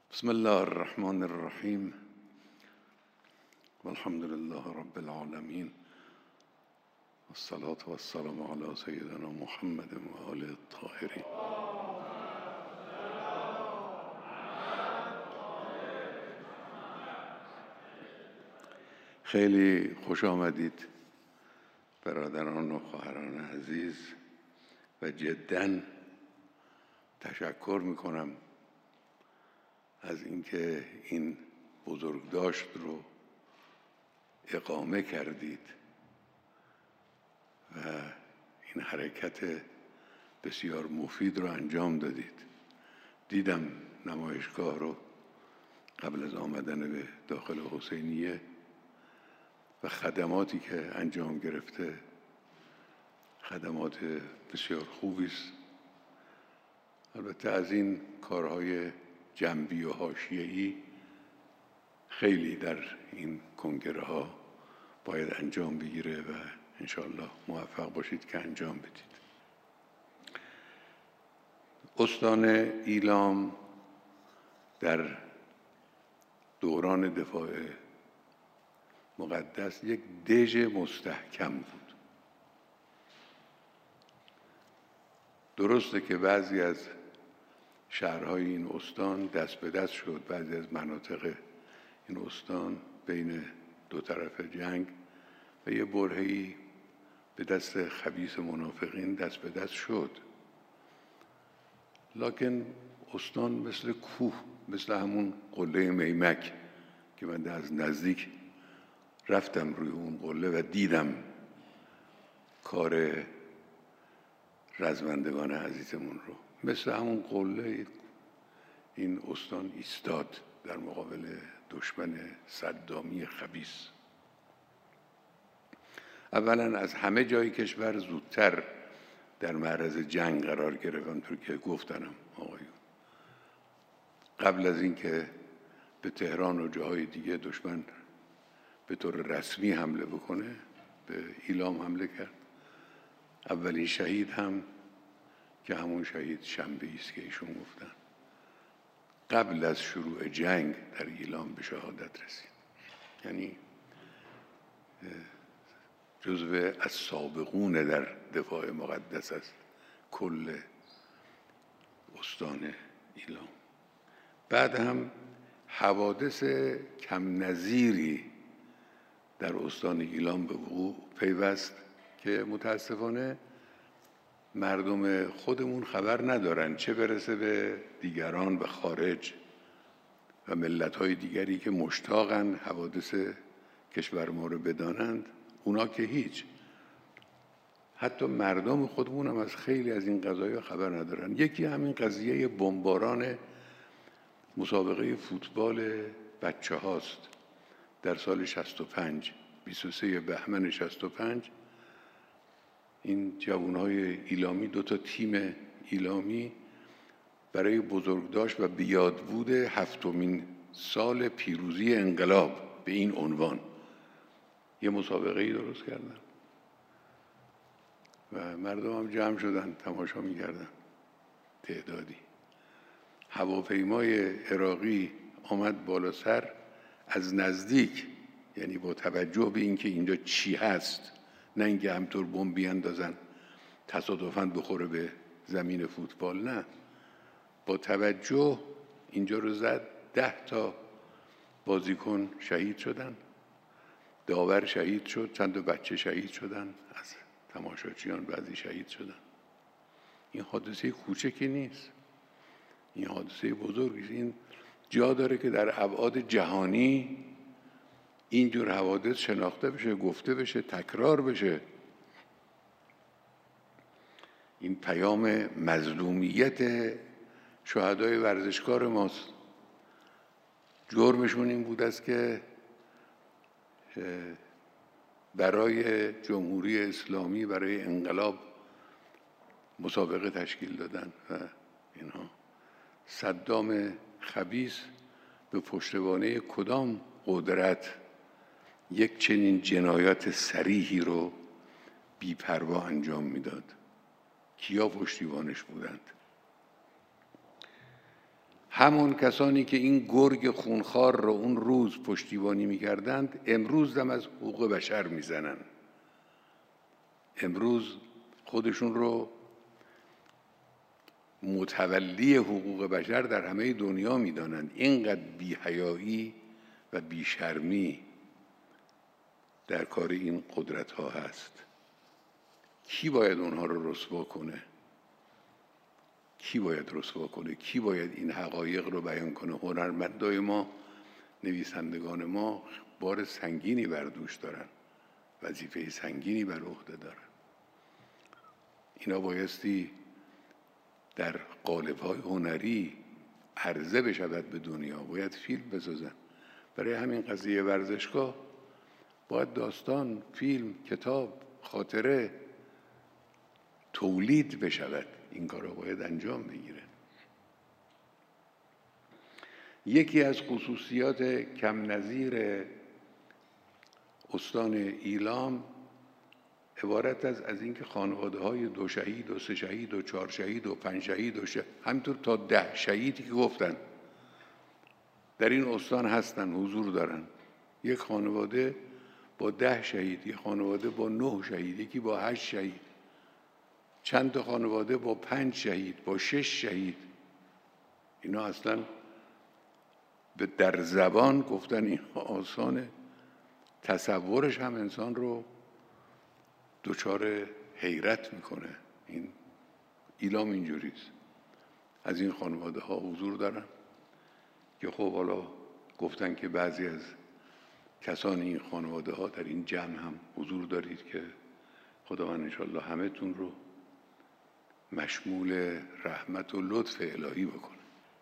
بسم الله الرحمن الرحیم والحمد لله رب العالمین والصلاة والسلام علی سیدنا محمد و آله الطاهرین. خیلی خوش آمدید برادران و خواهران عزیز و جداً تشکر میکنم از اینکه این بزرگداشت رو اقامه کردید و این حرکت بسیار مفید رو انجام دادید. دیدم نمایشگاه رو قبل از آمدن به داخل حسینیه و خدماتی که انجام گرفته خدمات بسیار خوبی است. البته از این کارهای جنبی و حاشیه‌ای خیلی در این کنگره ها باید انجام بگیره و انشاءالله موفق باشید که انجام بدید. استان ایلام در دوران دفاع مقدس یک دژ مستحکم بود. درسته که بعضی از شهرهای این استان دست به دست شد، بعضی از مناطق این استان بین دو طرف جنگ و یه برهه‌ای به دست خبیث منافقین دست به دست شد، لکن استان مثل کوه، مثل همون قله میمک که من از نزدیک رفتم روی اون قله و دیدم کار رزمندگان عزیزمون رو، مثل همون قله این استان ایستاد در مقابل دشمن صدامی خبیث. اولا از همه جای کشور زودتر در معرض جنگ قرار گرفت، همونطور که گفتنم آقایون. قبل از اینکه به تهران و جاهای دیگه دشمن به طور رسمی حمله بکنه به ایلام حمله کرد. اولین شهید هم که همون شهید شنبه‌ای است که ایشون گفتن قبل از شروع جنگ در ایلام به شهادت رسید، یعنی جزو السابقون در دفاع مقدس از کل استان ایلام. بعد هم حوادث کم نظیری در استان ایلام به وقوع پیوست که متاسفانه مردم خودمون خبر ندارن، چه برسه به دیگران به خارج و ملت‌های دیگری که مشتاقن حوادث کشور ما رو بدانند. اونا که هیچ، حتی مردم خودمون هم از خیلی از این قضايا خبر ندارن. یکی همین قضیه بمباران مسابقه فوتبال بچه هاست در سال 65 23 بهمن 65. این جوانهای ایلامی، دو تا تیم ایلامی برای بزرگداشت و بیادبود 7مین سال پیروزی انقلاب به این عنوان یه مسابقه‌ای درست کردن و مردم هم جمع شدن تماشا می‌کردن. تعدادی هواپیمای عراقی آمد بالا سر از نزدیک، یعنی با توجه به اینکه اینجا چی هست، نه اینکه همطور بمب بیاندازن تصادفاً بخوره به زمین فوتبال، نه، با توجه اینجا رو زد. 10 تا بازیکن شهید شدن، داور شهید شد، چند تا بچه شهید شدن، از تماشاچیان بعضی شهید شدن. این حادثه کوچکی نیست، این حادثه بزرگی است. این جا داره که در ابعاد جهانی اینجور حوادث شناخته بشه، گفته بشه، تکرار بشه. این پیام مظلومیت شهدای ورزشکار ماست. جرمشون این بود است که برای جمهوری اسلامی، برای انقلاب مسابقه تشکیل دادن و اینها. صدام خبیث به پشتوانه کدام قدرت یک چنین جنایات صریحی رو بی‌پروا انجام میداد؟ کیا پشتیبانش بودند؟ همون کسانی که این گرگ خونخوار رو اون روز پشتیبانی می‌کردند امروز هم از حقوق بشر میزنن. امروز خودشون رو متولی حقوق بشر در همه دنیا میدانند. اینقدر بی‌حیایی و بیشرمی در کار این قدرت ها هست. کی باید اونها رو رسوا کنه؟ کی باید رسوا کنه؟ کی باید این حقایق رو بیان کنه؟ هنرمندای ما، نویسندگان ما بار سنگینی بر دوش دارن، وظیفه سنگینی بر عهده دارن. اینا بایستی در قالب‌های هنری عرضه بشود به دنیا، باید فیلم بسازن. برای همین قضیه ورزشگاه باید داستان، فیلم، کتاب، خاطره تولید بشود. این کارا باید انجام بگیره. یکی از خصوصیات کم نظیر استان ایلام عبارت از اینکه خانواده‌های 2 شهید و 3 شهید و 4 شهید و 5 شهید و همینطور تا 10 شهیدی که گفتن در این استان هستن، حضور دارن. یک خانواده با 10 شهید، یک خانواده با 9 شهید، یکی با 8 شهید، چند تا خانواده با 5 شهید، با 6 شهید. اینا اصلا در زبان گفتن این آسانه، تصورش هم انسان رو دچار حیرت میکنه. این ایلام اینجوریست. از این خانواده ها حضور دارن که خب حالا گفتن که بعضی از کسان این خانواده ها در این جمع هم حضور دارید که خداوند انشاءالله همه تون رو مشمول رحمت و لطف الهی بکنه.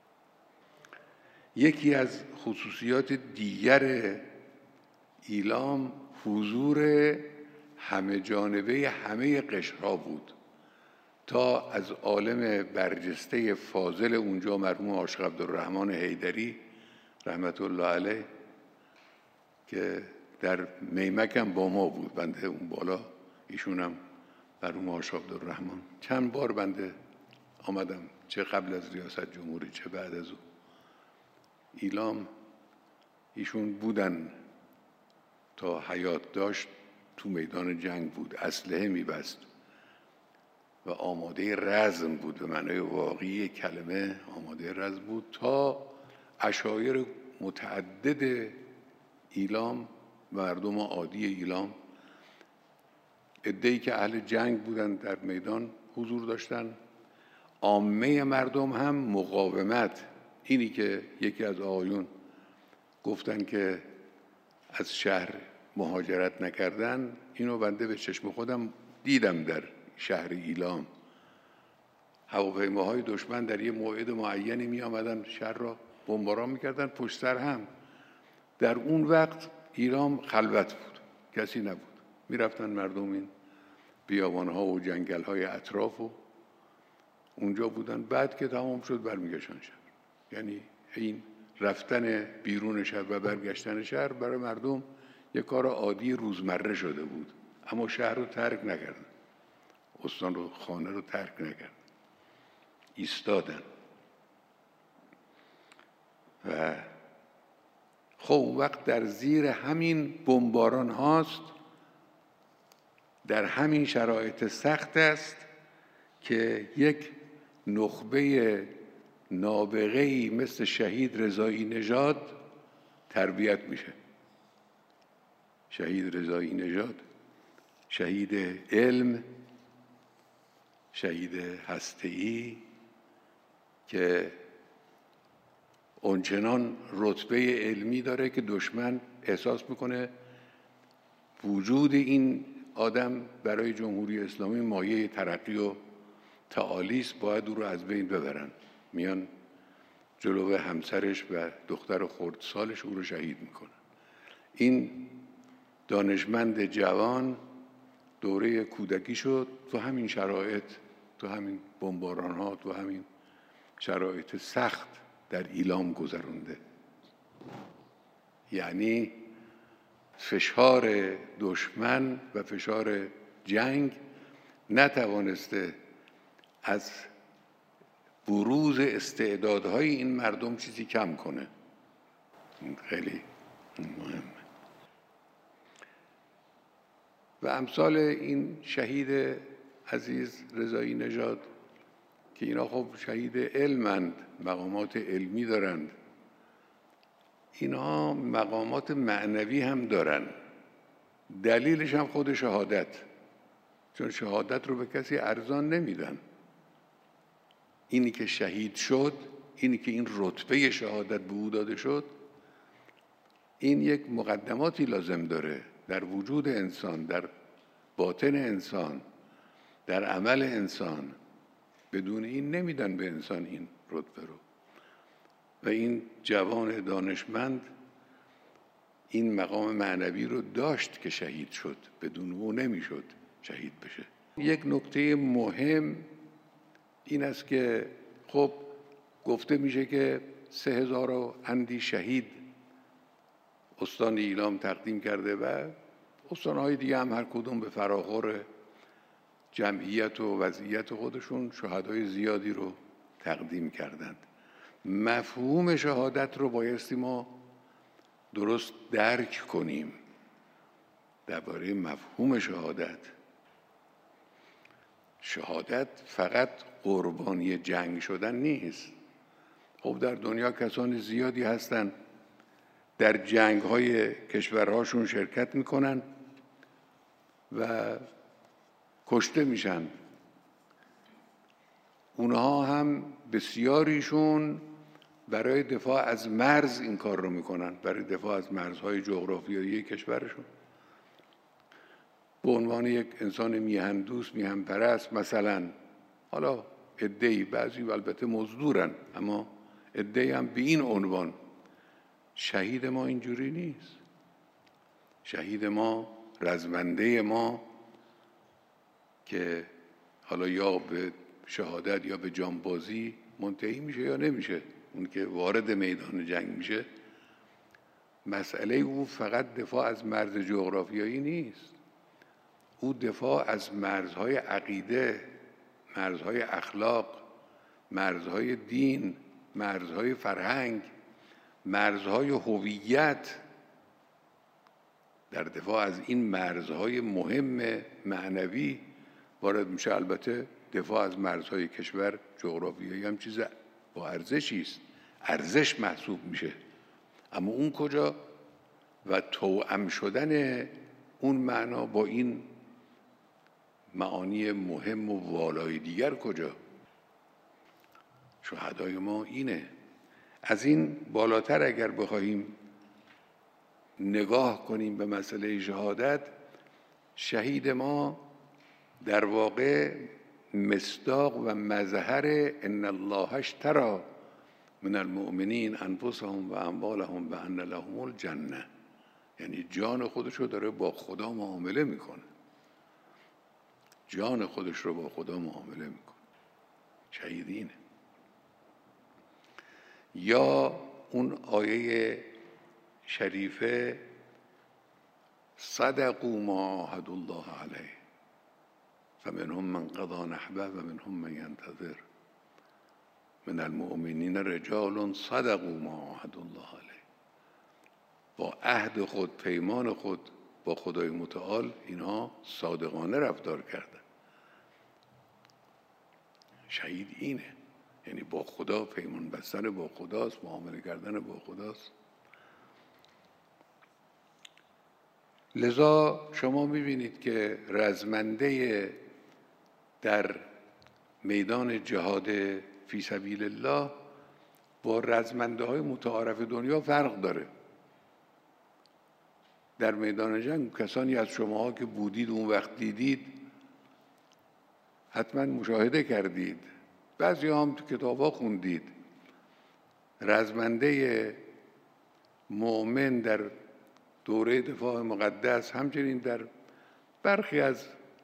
یکی از خصوصیات دیگر ایلام حضور همه جانبه همه قشرها بود. تا از عالم برجسته فاضل اونجا مرحوم عاشق عبدالرحمن حیدری رحمت الله علیه که در میمک هم با ما بود، بنده اون بالا، ایشون هم مرحوم عاشق عبدالرحمن. چند بار بنده آمدم، چه قبل از ریاست جمهوری چه بعد از او. ایلام ایشون بودن تا حیات داشت، تو میدان جنگ بود، اسلحه میبست و آماده رزم بود، به معنای واقعی کلمه آماده رزم بود. تا عشایر متعدد ایلام، مردم عادی ایلام، عده‌ای که اهل جنگ بودن در میدان حضور داشتن. عامه مردم هم مقاومت، اینی که یکی از آقایون گفتن که از شهر مهاجرت نکردن، اینو بنده به چشم خودم دیدم. در شهر ایلام هواپیماهای دشمن در یه موعد معینی می آمدن، شهر را بمباران میکردن پشت سر هم. در اون وقت ایلام خلوت بود، کسی نبود. میرفتن مردم این بیابانها و جنگلهای اطراف و اونجا بودن. بعد که تمام شد برمیگشتن شهر. یعنی این رفتن بیرون شهر و برگشتن شهر برای مردم یک کار عادی روزمره شده بود. اما شهر رو ترک نکردن، استان رو، خانه رو ترک نکردن، ایستادن. و خب اون وقت در زیر همین بمباران هاست، در همین شرایط سخت است که یک نخبه نابغه‌ای مثل شهید رضایی نژاد تربیت میشه. شهید رضایی نژاد شهید علم، شهید هسته‌ای که اونچنان رتبه علمی داره که دشمن احساس میکنه وجود این آدم برای جمهوری اسلامی مایه ترقی و تعالی است، باید او رو از بین ببرن. میان جلو همسرش و دختر خردسالش او رو شهید میکنن. این دانشمند جوان دوره کودکی شد تو همین شرایط، تو همین بمباران ها، تو همین شرایط سخت در ایلام گذرونده. یعنی فشار دشمن و فشار جنگ نتوانسته از بروز استعدادهای این مردم چیزی کم کنه. این خیلی مهمه. و امثال این شهید عزیز رضایی نژاد که اینا خب شهید علمند، مقامات علمی دارند، اینها مقامات معنوی هم دارن. دلیلش هم خود شهادت، چون شهادت رو به کسی ارزان نمیدن. اینی که شهید شد، اینی که این رتبه شهادت به او داده شد، این یک مقدماتی لازم داره در وجود انسان، در باطن انسان، در عمل انسان. بدون این نمیدن به انسان این رتبه رو. و این جوان دانشمند این مقام معنوی رو داشت که شهید شد، بدون او نمیشد شهید بشه. یک نکته مهم این است که خب گفته میشه که 3000 و اندی شهید استان ایلام تقدیم کرده و استانهای دیگه هم هر کدوم به فراخور جمعیت و وضعیت خودشون شهدای زیادی رو تقدیم کردند. مفهوم شهادت رو بایستی ما درست درک کنیم. درباره مفهوم شهادت فقط قربانی جنگ شدن نیست. خب در دنیا کسان زیادی هستند در جنگ‌های کشورهاشون شرکت میکنن و کشته میشن. اونها هم بسیاریشون برای دفاع از مرز این کار رو میکنن، برای دفاع از مرزهای جغرافیایی کشورشون. به عنوان یک انسان میهن دوست، میهن پرست، مثلا حالا عده‌ای، بعضی البته مزدورن، اما عده‌ای هم به این عنوان. شهید ما اینجوری نیست. شهید ما، رزمنده ما که حالا یا به شهادت یا به جانبازی منتهی میشه یا نمیشه، اون که وارد میدان جنگ میشه، مسئله او فقط دفاع از مرز جغرافیایی نیست. او دفاع از مرزهای عقیده، مرزهای اخلاق، مرزهای دین، مرزهای فرهنگ، مرزهای هویت. در دفاع از این مرزهای مهم معنوی وارد میشه. البته دفاع از مرزهای کشور جغرافیایی هم چیز با ارزشی است، ارزش محسوب میشه، اما اون کجا؟ و توأم شدن اون معنا با این معانی مهم و والای دیگر کجا؟ شهدای ما اینه. از این بالاتر اگر بخواهیم نگاه کنیم به مسئله شهادت، شهید ما در واقع مصداق و مظهر ان الله اشتری من المؤمنین انفسهم و اموالهم و ان لهم الجنه، یعنی جان خودش رو داره با خدا معامله میکنه، جان خودش رو با خدا معامله میکنه. شهید اینه. یا اون آیه شریفه صدقوا ما عاهدوا الله علیه فمنهم من قضی نحبه و منهم من ینتظر من المؤمنین رجال صدقوا ما عاهدوا الله علیه. با عهد خود، پیمان خود با خدای متعال اینها صادقانه رفتار کردن. شهید اینه، یعنی با خدا پیمان بستن، با خداست، معامله کردن با خداست. لذا شما میبینید که رزمنده در میدان جهاد فی سبیل الله با رزمنده های متعارف دنیا فرق داره. در میدان جنگ کسانی از شماها که بودید اون وقت دیدید حتما مشاهده کردید، بعضی هم تو کتابا خوندید. رزمنده مؤمن در دوره دفاع مقدس، همچنین در برخی از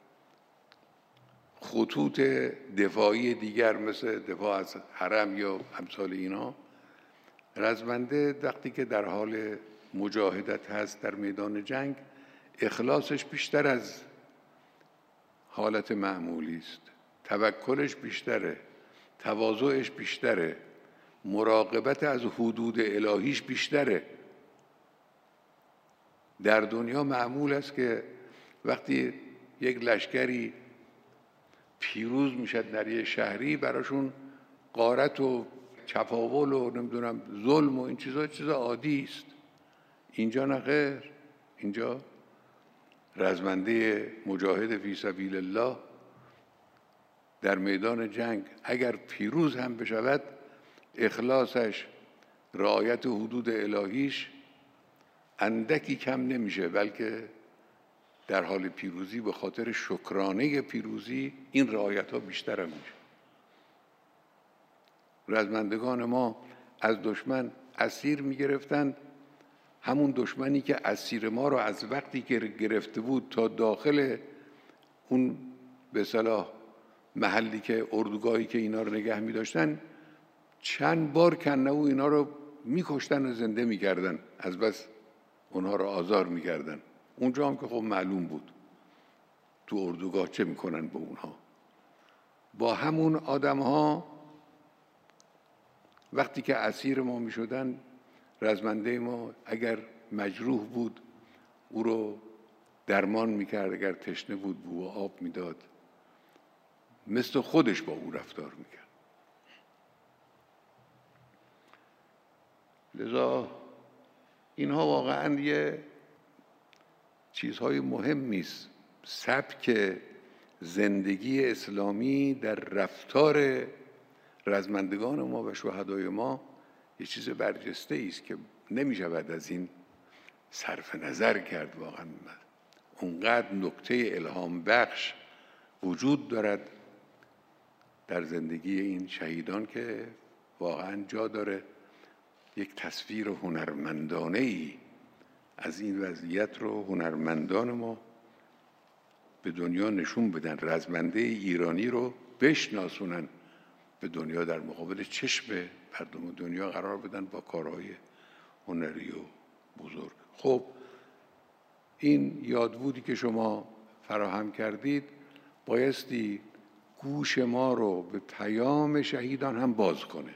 خطوط دفاعی دیگر مثل دفاع از حرم یا امثال اینا، رزمنده وقتی که در حال مجاهدت هست در میدان جنگ، اخلاصش بیشتر از حالت معمولی است، توکلش بیشتره، تواضعش بیشتره، مراقبت از حدود الهیش بیشتره. در دنیا معمول است که وقتی یک لشکری پیروز میشد در یک شهری، براشون غارت و چپاول و نمیدونم ظلم و این چیزا عادی است. اینجا نه خیر، اینجا رزمنده مجاهد فی سبیل الله در میدان جنگ اگر پیروز هم بشود، اخلاصش، رعایت حدود الهیش اندکی کم نمیشه، بلکه در حال پیروزی به خاطر شکرانه پیروزی این رعایت ها بیشتر هم میشه. رزمندگان ما از دشمن اسیر میگرفتند، همون دشمنی که اسیر ما رو از وقتی که گرفته بود تا داخل اون به اصطلاح محلی که اردوگاهی که اینا رو نگه می‌داشتن چند بار کنه و اینا رو می‌کشتن و زنده می‌کردن، از بس اونها رو آزار می‌کردن. اونجا هم که خب معلوم بود تو اردوگاه چه می‌کنن با اونها. با همون آدم‌ها وقتی که اسیر ما می‌شدن، رزمنده ما اگر مجروح بود او رو درمان می‌کرد، اگر تشنه بود بو آب می‌داد، مثل خودش با او رفتار می‌کرد. لذا اینها واقعاً یه چیزهای مهمی است. سبک زندگی اسلامی در رفتار رزمندگان ما و شهدای ما یه چیز برجسته است که نمی‌شود از این صرف نظر کرد. واقعاً اونقدر نکته الهام بخش وجود دارد در زندگی این شهیدان که واقعاً جا داره یک تصویر هنرمندانه‌ای از این وضعیت رو هنرمندان ما به دنیا نشون بدن، رزمنده ایرانی رو بشناسونن به دنیا، در مقابل چشم مردم دنیا قرار بدن با کارهای هنری و بزرگ. خب این یادبودی که شما فراهم کردید بایستی گوش ما رو به پیام شهیدان هم باز کنه.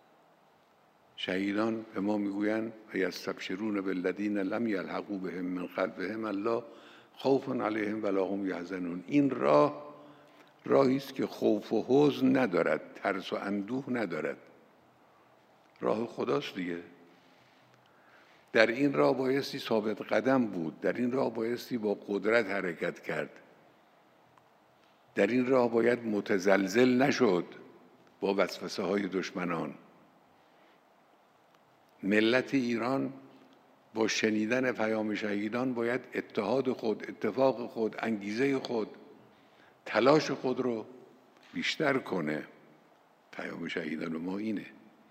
شهیدان به ما میگویند و یستبشرون بالذین لم یلحقوا بهم من خلفهم الا خوف علیهم ولا هم یحزنون. این راهی است که خوف و حزن ندارد، ترس و اندوه ندارد، راه خداست دیگه. در این راه بایستی ثابت قدم بود، در این راه بایستی با قدرت حرکت کرد، در این راه باید متزلزل نشد با وسوسه های دشمنان. ملت ایران با شنیدن پیام شهیدان باید اتحاد خود، اتفاق خود، انگیزه خود، تلاش خود رو بیشتر کنه. پیام شهیدان ما اینه.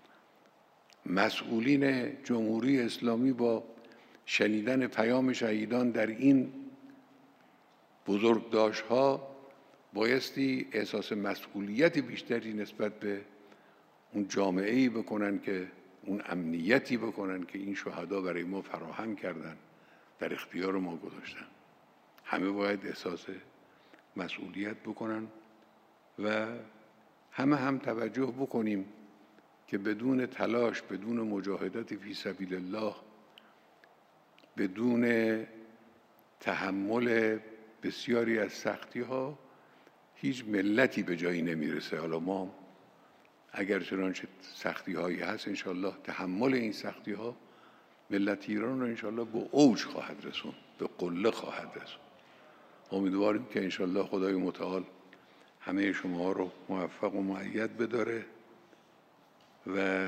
مسئولین جمهوری اسلامی با شنیدن پیام شهیدان در این بزرگداشت‌ها بایستی احساس مسئولیت بیشتری نسبت به اون جامعه‌ای بکنن، که اون امنیتی بکنن که این شهدا برای ما فراهم کردن، در اختیار ما گذاشتن. همه باید احساس مسئولیت بکنن و همه هم توجه بکنیم که بدون تلاش، بدون مجاهدت فی سبیل الله، بدون تحمل بسیاری از سختی‌ها هیچ ملتی به جایی نمیرسه. حالا ما اگر چنانچه سختی‌هایی هست انشالله تحمل این سختی‌ها ملت ایران رو انشالله به اوج خواهد رسوند، به قله خواهد رسوند. امیدواریم که انشالله خدای متعال همه شما رو موفق و مؤید بداره و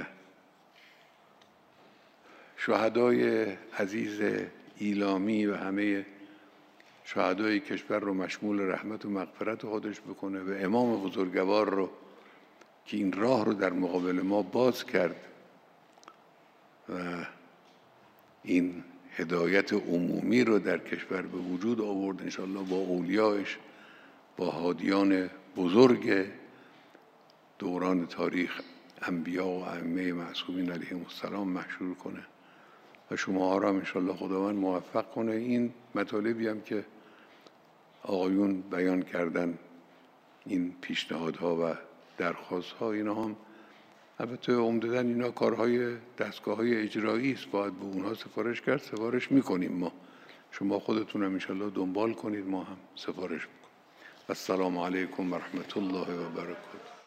شهدای عزیز ایلامی و همه شهدای کشور رو مشمول رحمت و مغفرت خودش بکنه و امام بزرگوار رو که این راه رو در مقابل ما باز کرد و این هدایت عمومی رو در کشور به وجود آورد، انشالله با اولیاءش، با هادیان بزرگ دوران تاریخ، انبیا و ائمه معصومین علیهم السلام محشور کنه و شما را انشالله خداوند موفق کنه. این مطالبی هم که آقایون بیان کردن، این پیشنهادها و درخواست ها، اینا هم البته عمدتاً اینا کارهای دستگاه‌های اجرایی است، باید به اونها سفارش کرد، سفارش میکنیم ما. شما خودتون هم انشالله دنبال کنید، ما هم سفارش میکنیم. السلام علیکم و رحمت الله و برکاته.